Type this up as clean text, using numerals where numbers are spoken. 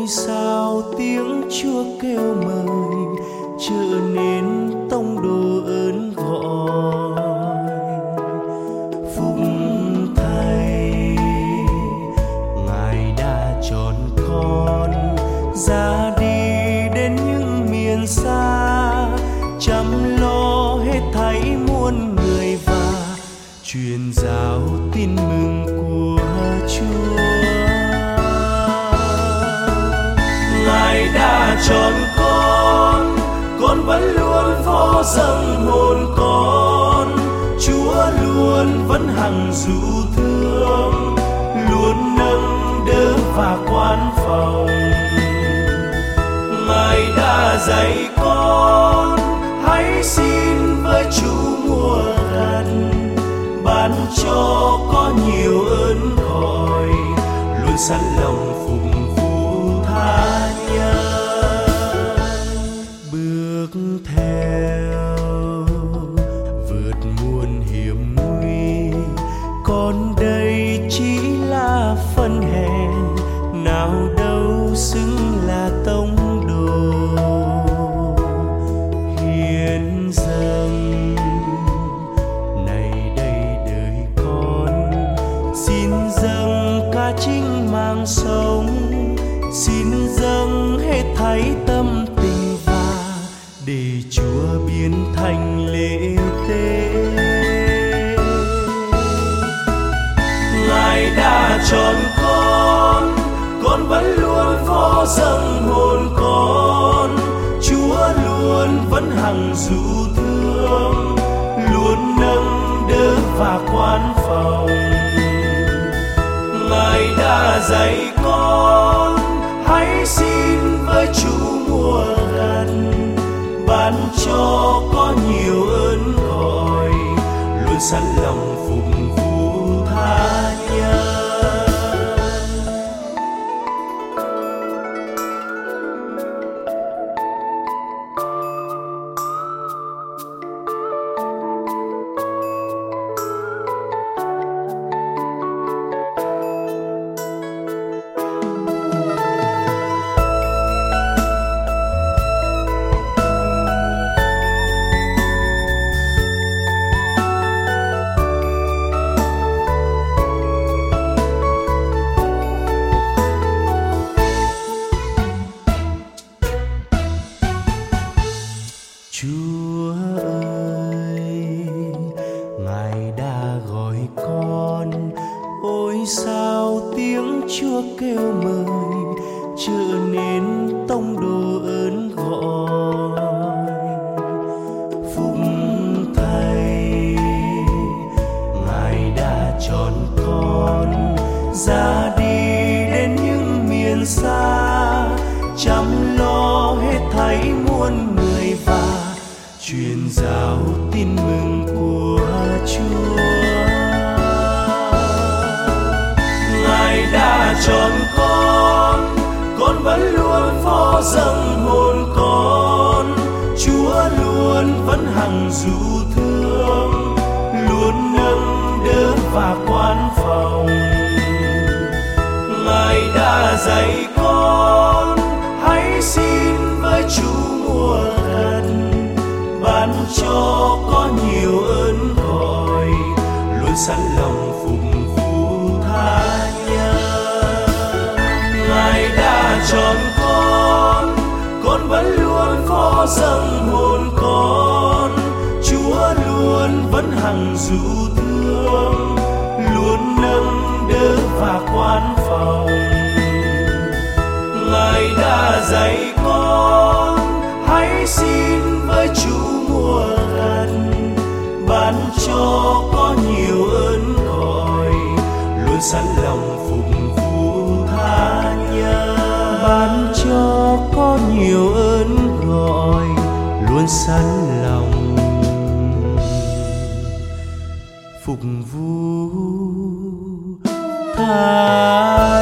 sao tiếng Chúa kêu mời, trở nên tông đồ ơn gọi. Phúc Thầy, Ngài đã chọn con ra đi đến những miền xa, chăm lo hết thảy muôn người và truyền giáo tin mừng của Chúa. Ngài đã chọn con vẫn luôn phó dâng hồn con. Chúa luôn vẫn hằng dịu thương, luôn nâng đỡ và quan phòng. Ngài đã dạy con hãy xin với Chúa mùa gần, ban cho có nhiều ơn gọi, luôn sẵn lòng phục vụ tha nhân. Bước theo vượt muôn hiểm nguy, con đây chỉ là phần hèn, nào đâu xứng là tông đồ. Hiến dâng này đây đời con, xin dâng cả chính mạng sống, xin dâng hết thảy tâm tình và để Chúa biến thành lễ tế. Ngài đã chọn con vẫn luôn phó dâng hồn con. Chúa luôn vẫn hằng dịu thương, luôn nâng đỡ và quan phòng. Ngài đã dạy con hãy xin với Chúa mùa gần, ban cho có nhiều ơn gọi, luôn sẵn lòng phục vụ tha nhân. Chúa ơi, Ngài đã gọi con, ôi sao tiếng Chúa kêu mời, trở nên tông đồ ơn gọi. Phúc Thầy, Ngài đã chọn con ra đi đến những miền xa, chăm lo hết thảy muôn người và truyền giáo tin mừng của Chúa. Ngài đã chọn con vẫn luôn phó dâng hồn con. Chúa luôn vẫn hằng dịu thương, luôn nâng đỡ và quan phòng. Ngài đã dạy con hãy xin với Chúa mùa gần, ban cho có nhiều ơn gọi, luôn sẵn lòng phục vụ tha nhân. Ngài đã chọn con vẫn luôn phó dâng hồn con. Chúa luôn vẫn hằng dịu thương, luôn nâng đỡ và quan phòng. Ngài đã dạy con hãy xin với Chúa mùa gần, ban cho có nhiều ơn gọi, luôn sẵn lòng phục vụ tha nhân. Ban cho có nhiều ơn gọi, luôn sẵn lòng phục vụ tha